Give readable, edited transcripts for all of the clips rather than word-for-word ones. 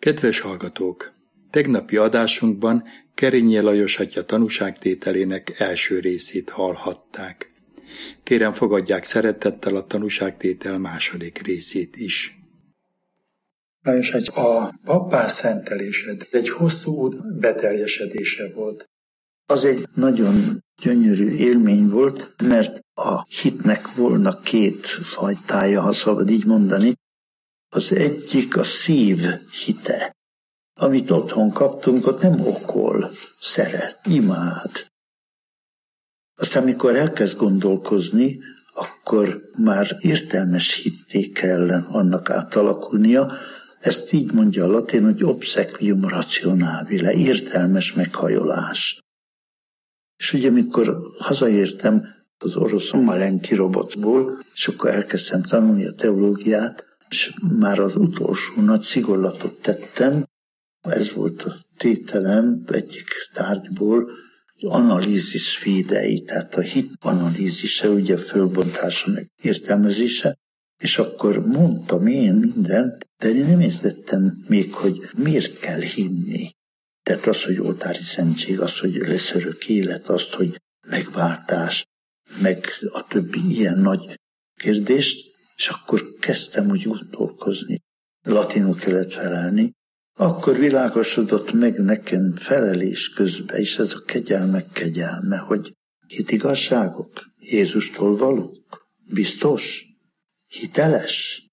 Kedves hallgatók! Tegnapi adásunkban Kerényi Lajos atya tanúságtételének első részét hallhatták. Kérem, fogadják szeretettel a tanúságtétel második részét is. Lajos atya, a pappá szentelésed egy hosszú út beteljesedése volt. Az egy nagyon gyönyörű élmény volt, mert a hitnek volna két fajtája, ha szabad így mondani. Az egyik a szív hite, amit otthon kaptunk, ott nem okol, szeret, imád. Aztán, mikor elkezd gondolkozni, akkor már értelmes hitté kell annak átalakulnia. Ezt így mondja a latin, hogy obsequium rationabile, értelmes meghajolás. És ugye, mikor hazaértem az orosz Malenki robotból, és akkor elkezdtem tanulni a teológiát, és már az utolsó nagy szigorlatot tettem, ez volt a tételem egyik tárgyból, analízis fidei, tehát a hit analízise, ugye fölbontása meg értelmezése, és akkor mondtam én mindent, de én nem értettem még, hogy miért kell hinni. Tehát az, hogy oltári szentség, az, hogy lesz örök élet, azt, hogy megváltás, meg a többi ilyen nagy kérdést, és akkor kezdtem úgy gondolkozni, latinul kellett felelni, akkor világosodott meg nekem felelés közben, és ez a kegyelmek kegyelme, hogy hitigazságok Jézustól valók, biztos, hiteles.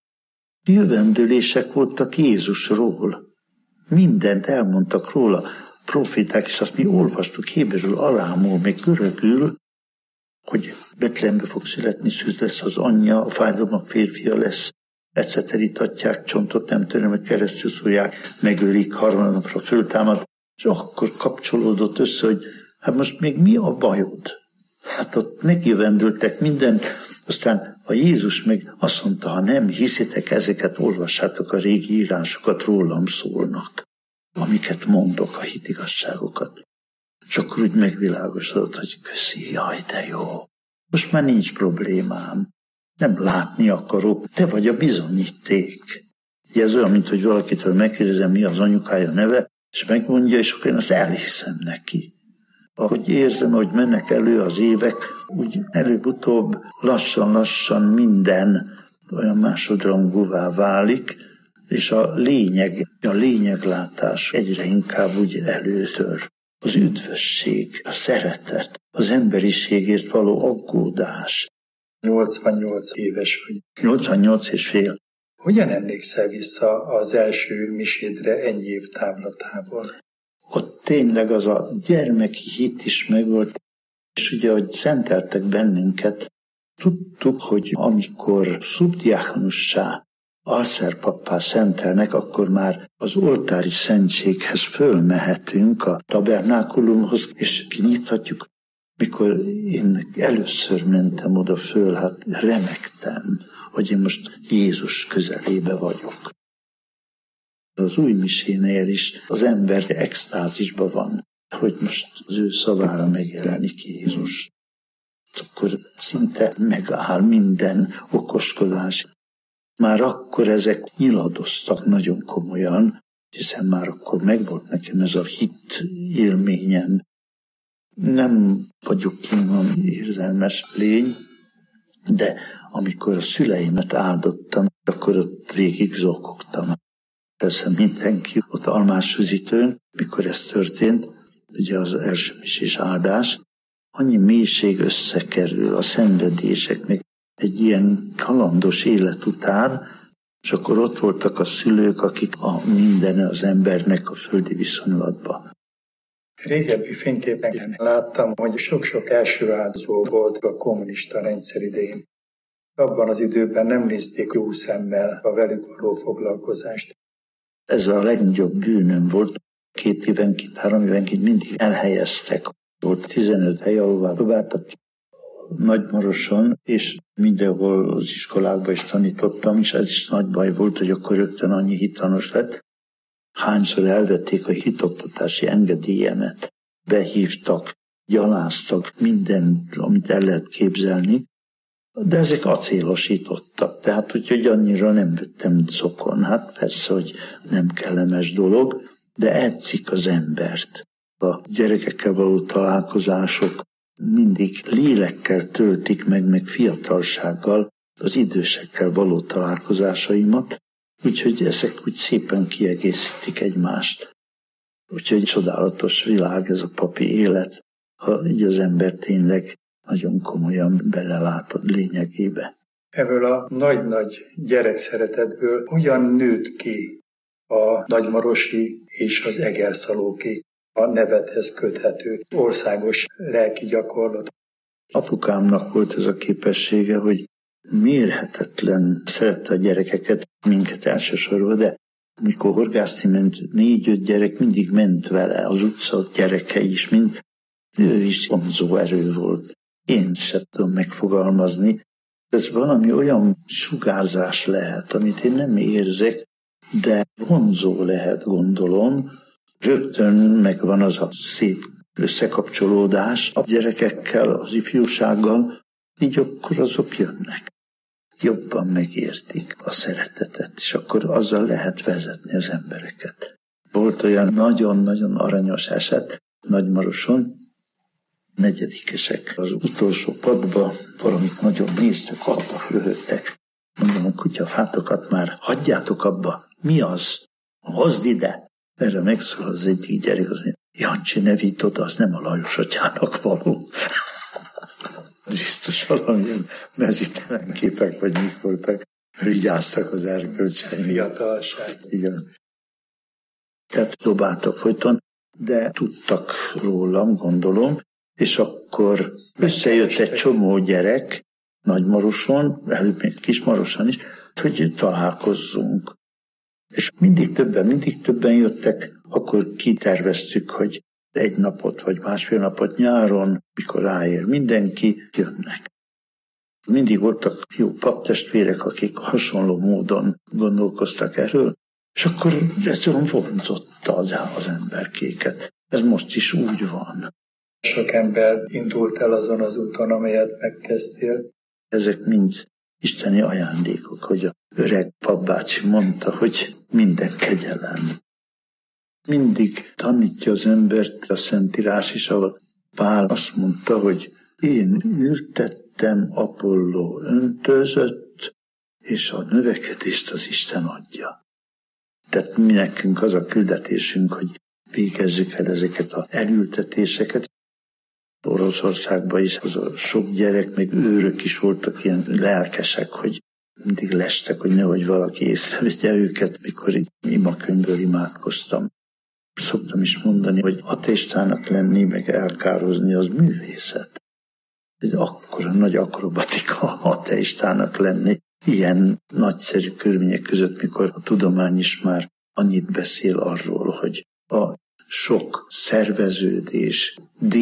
Jövendőlések voltak Jézusról, mindent elmondtak róla, profiták, és azt mi olvastuk héberül, arámul, még görögül, hogy Betlehembe fog születni, szűz lesz az anyja, a fájdalmak férfia lesz, eceterítatják, csontot nem törő, meg keresztül szólják, megölik, harmadnapra föltámad, és akkor kapcsolódott össze, hogy hát most még mi a bajod? Hát ott megjövendültek mindent, aztán a Jézus meg azt mondta, ha nem hiszitek ezeket, olvassátok a régi írásokat, rólam szólnak, amiket mondok, a hitigasságokat. És akkor úgy megvilágosodott, hogy köszi, jaj, de jó. Most már nincs problémám. Nem látni akarok, te vagy a bizonyíték. Ugye ez olyan, mint hogy valakitől megkérdezem, mi az anyukája neve, és megmondja, és akkor én azt elhiszem neki. Ahogy érzem, hogy mennek elő az évek, úgy előbb-utóbb lassan-lassan minden olyan másodrangúvá válik, és a lényeglátás egyre inkább úgy előtör. Az üdvösség, a szeretet, az emberiségért való aggódás. 88 éves vagy. 88 és fél. Hogyan emlékszel vissza az első misédre ennyi év távlatából? Ott tényleg az a gyermeki hit is megvolt, és ugye, hogy szenteltek bennünket, tudtuk, hogy amikor szubdiákonussá, alszerpappá szentelnek, akkor már az oltári szentséghez fölmehetünk a tabernákulumhoz, és kinyithatjuk. Mikor én először mentem oda föl, hát remegtem, hogy én most Jézus közelébe vagyok. Az új misénél is az ember extázisban van, hogy most az ő szavára megjelenik Jézus. Akkor szinte megáll minden okoskodás. Már akkor ezek nyiladoztak nagyon komolyan, hiszen már akkor megvolt nekem ez a hit élményem. Nem vagyok olyan érzelmes lény, de amikor a szüleimet áldottam, akkor ott végig zokogtam. Persze mindenki ott Almásfüzitőn, mikor ez történt, ugye az első misés áldás, annyi mélység összekerül a szenvedések, meg egy ilyen kalandos élet után, és akkor ott voltak a szülők, akik a mindene az embernek a földi viszonylatban. Régebbi fényképeken láttam, hogy sok-sok első áldozó volt a kommunista rendszer idején. Abban az időben nem nézték jó szemmel a velük való foglalkozást. Ez a legnagyobb bűnöm volt. 2 évenként, 3 évenként mindig elhelyeztek. Volt 15 hely, ahová dobáltak Nagymaroson, és mindenhol az iskolákban is tanítottam, és ez is nagy baj volt, hogy akkor rögtön annyi hittanos lett. Hányszor elvették a hitoktatási engedélyemet, behívtak, gyaláztak, minden, amit el lehet képzelni, De ezek acélosítottak, tehát úgyhogy annyira nem vettem zokon. Hát persze, hogy nem kellemes dolog, de etszik az embert. A gyerekekkel való találkozások mindig lélekkel töltik meg fiatalsággal az idősekkel való találkozásaimat, úgyhogy ezek úgy szépen kiegészítik egymást. Úgyhogy csodálatos világ ez a papi élet, ha így az ember tényleg nagyon komolyan belelát a lényegébe. Ebből a nagy-nagy gyerekszeretetből hogyan nőtt ki a nagymarosi és az egerszalóki, a nevethez köthető országos lelki gyakorlat? Apukámnak volt ez a képessége, hogy mérhetetlen szerette a gyerekeket, minket elsősorban, de mikor horgászni ment 4-5 gyerek, mindig ment vele, az utca gyerekei is mind, ő is vonzó erő volt. Én sem tudom megfogalmazni. Ez valami olyan sugárzás lehet, amit én nem érzek, de vonzó lehet, gondolom. Rögtön megvan az a szép összekapcsolódás a gyerekekkel, az ifjúsággal, így akkor azok jönnek. Jobban megértik a szeretetet, és akkor azzal lehet vezetni az embereket. Volt olyan nagyon-nagyon aranyos eset Nagymaroson, 4-esek az utolsó padba valamit nagyon néztek, adtak, röhögtek. Mondom, a kutyafátokat már hagyjátok abba. Mi az? Hozd ide! Erre megszól az egyik gyerek, az mondja, Jancsi, ne vidd oda, az nem a Lajos atyának való. Biztos valamilyen mezítelen képek, vagy mik voltak, vigyáztak az erkölcseim. Fiatalság. Igen. Tehát dobáltak folyton, de tudtak rólam, gondolom, és akkor összejött egy csomó gyerek Nagymaroson, előbb még Kismaroson is, hogy találkozzunk. És mindig többen jöttek, akkor kiterveztük, hogy 1 napot vagy másfél napot nyáron, mikor ráér mindenki, jönnek. Mindig voltak jó paptestvérek, akik hasonló módon gondolkoztak erről, és akkor egyszerűen vonzotta az emberkéket. Ez most is úgy van. Sok ember indult el azon az úton, amelyet megkezdtél. Ezek mind isteni ajándékok, hogy a öreg papbácsi mondta, hogy minden kegyelem. Mindig tanítja az embert a Szentírás is, ahol Pál azt mondta, hogy én ültettem, Apolló öntözött, és a növekedést az Isten adja. Tehát mi nekünk az a küldetésünk, hogy végezzük el ezeket az elültetéseket. Oroszországban is az a sok gyerek, meg őrök is voltak ilyen lelkesek, hogy mindig lestek, hogy nehogy valaki észrevegye őket, mikor így imakönyvből imádkoztam. Szoktam is mondani, hogy ateistának lenni, meg elkározni, az művészet. Egy akkora nagy akrobatika ateistának lenni, ilyen nagyszerű körülmények között, mikor a tudomány is már annyit beszél arról, hogy a sok szerveződés,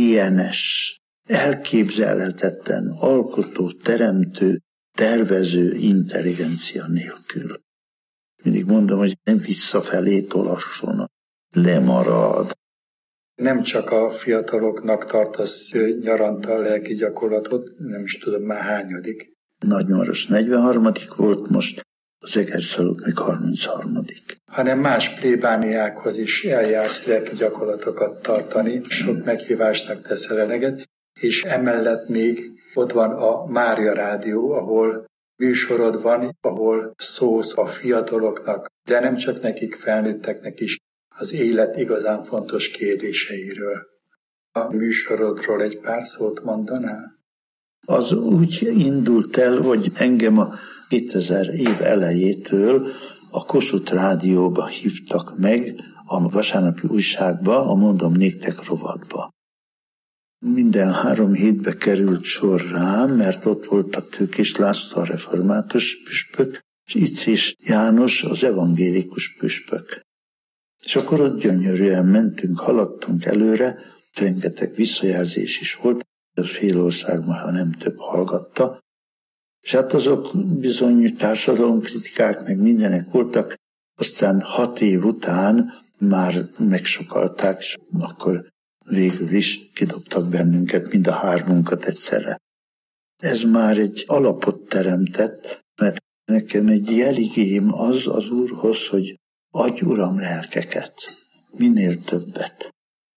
DNS, elképzelhetetlen, alkotó, teremtő, tervező intelligencia nélkül. Mindig mondom, hogy nem visszafelé tolasson, lemarad. Nem csak a fiataloknak tartasz nyaranta a lelki gyakorlatot, nem is tudom már hányadik. Nagymaros 43. volt, most az Egerszalók még 33. Hanem más plébániákhoz is eljársz lelki gyakorlatokat tartani, sok meghívásnak teszel eleget, és emellett még ott van a Mária Rádió, ahol műsorod van, ahol szólsz a fiataloknak, de nem csak nekik, felnőtteknek is az élet igazán fontos kérdéseiről. A műsorodról egy pár szót mondanál? Az úgy indult el, hogy engem a 2000 év elejétől a Kossuth Rádióba hívtak meg, a vasárnapi újságba, a Mondom néktek rovatba. Minden 3 hétbe került sor rám, mert ott volt a Tőkés László, a református püspök, és Icés János, az evangélikus püspök. És akkor ott gyönyörűen mentünk, haladtunk előre, rengeteg visszajelzés is volt, a fél országban, ha nem több hallgatta, és hát azok bizony társadalomkritikák, meg mindenek voltak, aztán 6 év után már megsokalták, és akkor végül is kidobtak bennünket, mind a 3 egyszerre. Ez már egy alapot teremtett, mert nekem egy jeligém az Úrhoz, hogy adj, Uram, lelkeket, minél többet.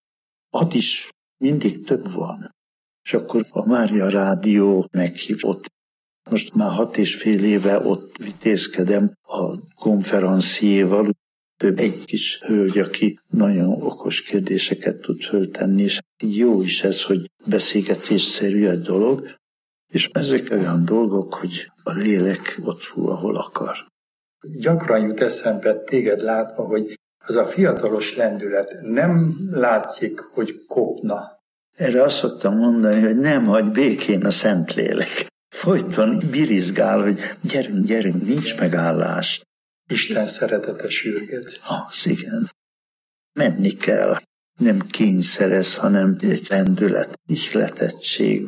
Ad is, mindig több van. És akkor a Mária Rádió meghívott. Most már 6,5 éve ott vitézkedem a konferenciéval. Ő egy kis hölgy, aki nagyon okos kérdéseket tud föltenni, és jó is ez, hogy beszélgetésszerű egy dolog, és ezek olyan dolgok, hogy a lélek ott fúj, ahol akar. Gyakran jut eszembe téged látva, hogy az a fiatalos lendület nem látszik, hogy kopna. Erre azt szoktam mondani, hogy nem hagy békén a Szentlélek. Folyton birizgál, hogy gyerünk, nincs megállás. Isten szeretete sürget. Igen. Menni kell. Nem kényszerez, hanem egy lendület, ihletettség.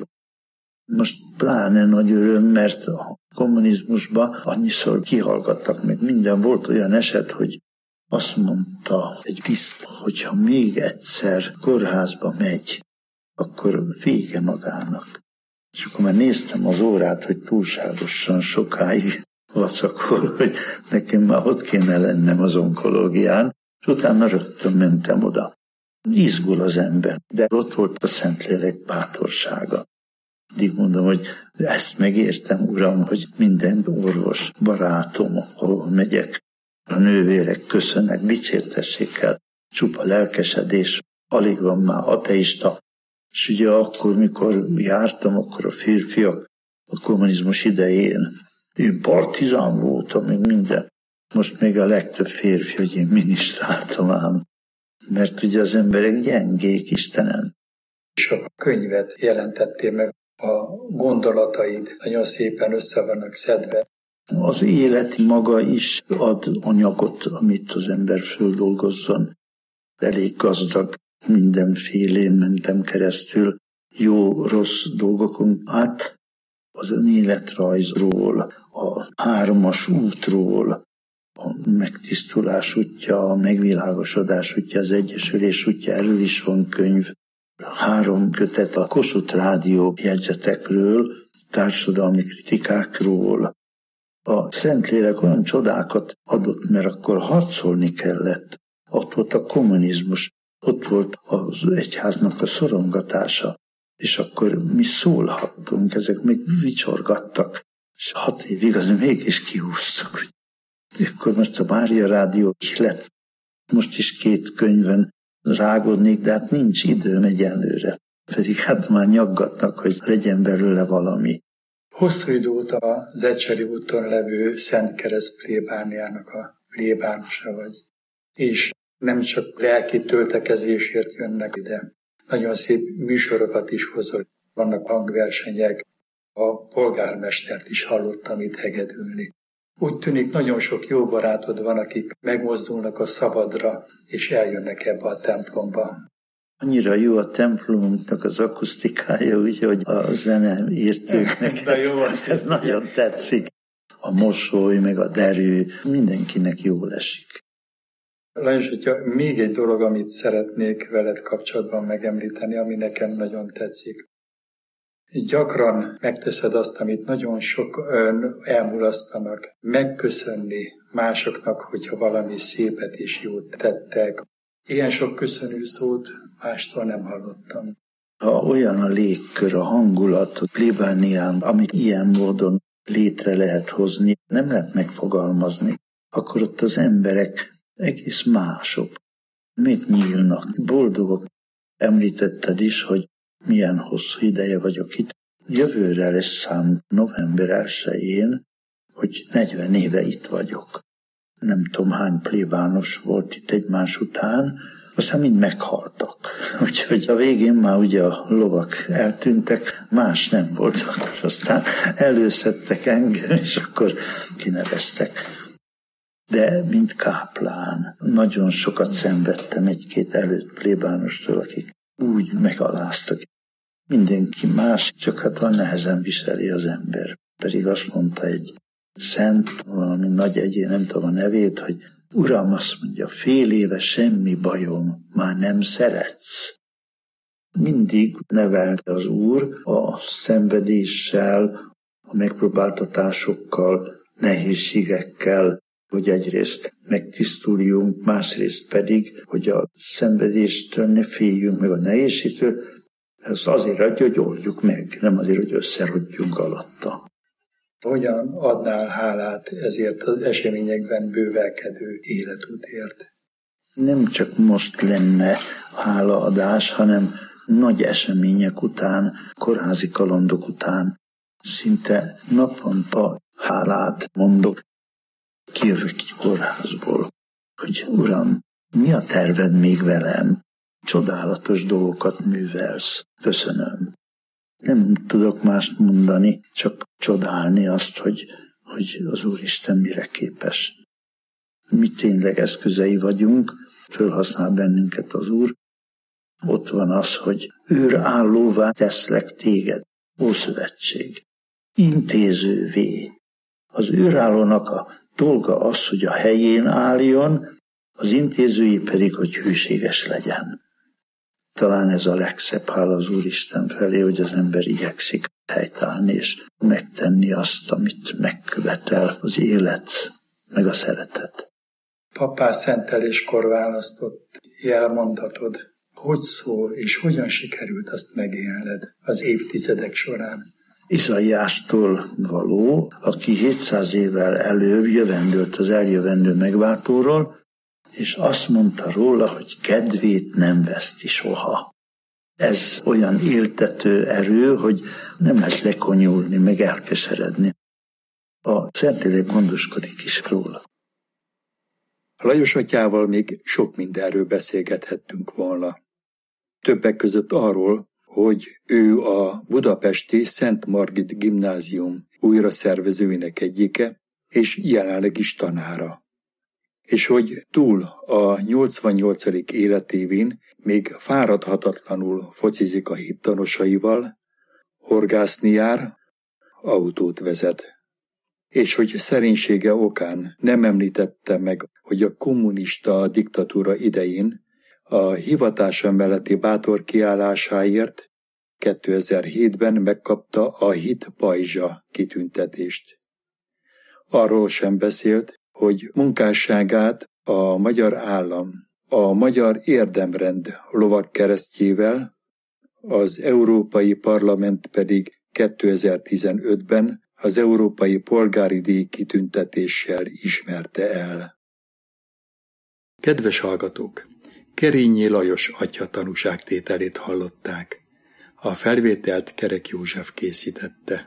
Most pláne nagy öröm, mert a kommunizmusban annyiszor kihallgattak meg minden. Volt olyan eset, hogy azt mondta egy tiszt, hogyha még egyszer kórházba megy, akkor vége magának. És akkor már néztem az órát, hogy túlságosan sokáig vacakol, hogy nekem már ott kéne lennem az onkológián, és utána rögtön mentem oda. Izgul az ember, de ott volt a Szentlélek bátorsága. Addig mondom, hogy ezt megértem, Uram, hogy minden orvos barátom, ahol megyek, a nővérek köszönnek, dicsértessék el, csupa lelkesedés, alig van már ateista. És ugye akkor, mikor jártam, akkor a férfiak a kommunizmus idején, én partizán voltam, meg minden. Most még a legtöbb férfi, hogy én minisztráltam ám. Mert ugye az emberek gyengék, Istenem. És a könyvet jelentettél meg, a gondolataid nagyon szépen össze vannak szedve. Az élet maga is ad anyagot, amit az ember földolgozzon. Elég gazdag, mindenfélén mentem keresztül, jó-rossz dolgokon át, az önéletrajzról, a 3-as útról, a megtisztulás útja, a megvilágosodás útja, az egyesülés útja, erről is van könyv. 3 kötet a Kossuth Rádió jegyzetekről, társadalmi kritikákról. A Szentlélek olyan csodákat adott, mert akkor harcolni kellett. Ott volt a kommunizmus, ott volt az egyháznak a szorongatása, és akkor mi szólhattunk, ezek még vicsorgattak, és 6 évig az mégis kihúztuk. Akkor most a Mária Rádió ihlet, most is 2 könyven rágódnék, de hát nincs időm egyenlőre. Pedig hát már nyaggatnak, hogy legyen belőle valami. Hosszú idő óta az Ecseri úton levő Szent Kereszt plébániának a plébánosa vagy. És nem csak lelki töltekezésért jönnek ide. Nagyon szép műsorokat is hozol. Vannak hangversenyek, a polgármestert is hallottam itt hegedülni. Úgy tűnik, nagyon sok jó barátod van, akik megmozdulnak a szabadra, és eljönnek ebbe a templomba. Annyira jó a templomnak az akusztikája, úgyhogy a zeneértőknek ez nagyon tetszik. A mosoly, meg a derű, mindenkinek jól esik. Lajos, hogyha még egy dolog, amit szeretnék veled kapcsolatban megemlíteni, ami nekem nagyon tetszik. Gyakran megteszed azt, amit nagyon sok elmulasztanak, megköszönni másoknak, hogyha valami szépet és jót tettek. Ilyen sok köszönő szót mástól nem hallottam. Ha olyan a légkör, a hangulat a plébánián, amit ilyen módon létre lehet hozni, nem lehet megfogalmazni, akkor ott az emberek egész mások, megnyílnak, boldogok. Említetted is, hogy milyen hosszú ideje vagyok itt. Jövőre lesz szám november 1-én, hogy 40 éve itt vagyok. Nem tudom, hány plébános volt itt egymás után, aztán mind meghaltak. Úgyhogy a végén már ugye a lovak eltűntek, más nem volt, akkor aztán előszedtek engem, és akkor kineveztek. De mint káplán, nagyon sokat szenvedtem 1-2 előtt plébánostól, akik úgy megaláztak. Mindenki más, csak hát van nehezen viseli az ember. Pedig azt mondta egy szent, valami nagy egyén, nem tudom a nevét, hogy Uram, azt mondja, fél éve semmi bajom, már nem szeretsz. mindig nevelte az Úr a szenvedéssel, a megpróbáltatásokkal, nehézségekkel, hogy egyrészt megtisztuljunk, másrészt pedig, hogy a szenvedéstől ne féljünk meg a nehézségtől, ez azért adja, hogy oldjuk meg, nem azért, hogy összerodjunk alatta. Hogyan adnál hálát ezért az eseményekben bővelkedő életútért? Nem csak most lenne hálaadás, hanem nagy események után, kórházi kalandok után szinte naponta hálát mondok. Kijövök egy kórházból, hogy Uram, mi a terved még velem? Csodálatos dolgokat művelsz. Köszönöm. Nem tudok mást mondani, csak csodálni azt, hogy az Úristen mire képes. Mi tényleg eszközei vagyunk, fölhasznál bennünket az Úr. Ott van az, hogy őrállóvá teszlek téged, Ószövetség, intézővé. Az őrállónak a dolga az, hogy a helyén álljon, az intézői pedig, hogy hűséges legyen. Talán ez a legszebb hála az Úristen felé, hogy az ember igyekszik helytállni és megtenni azt, amit megkövetel az élet, meg a szeretet. Pappá szenteléskor választott jelmondatod, hogy szól és hogyan sikerült azt megélned az évtizedek során? Izaiástól való, aki 700 évvel előbb jövendőlt az eljövendő megváltóról, és azt mondta róla, hogy kedvét nem veszti soha. Ez olyan éltető erő, hogy nem lehet lekonyulni, meg elkeseredni. A Szentlélek gondoskodik is róla. Lajos atyával még sok mindenről beszélgethettünk volna. Többek között arról, hogy ő a budapesti Szent Margit Gimnázium újraszervezőinek egyike, és jelenleg is tanára. És hogy túl a 88. életévén még fáradhatatlanul focizik a hittanosaival, horgászni jár, autót vezet. És hogy szerénysége okán nem említette meg, hogy a kommunista diktatúra idején a hivatása melletti bátor kiállásáért 2007-ben megkapta a Hit Pajzsa kitüntetést. Arról sem beszélt, hogy munkásságát a magyar állam, a magyar érdemrend lovagkeresztjével, az Európai Parlament pedig 2015-ben az Európai Polgári Díj kitüntetéssel ismerte el. Kedves hallgatók! Kerényi Lajos atya tanúságtételét hallották. A felvételt Kerek József készítette.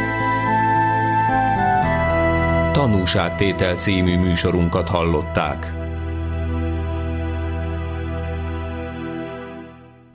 Tanúságtétel című műsorunkat hallották.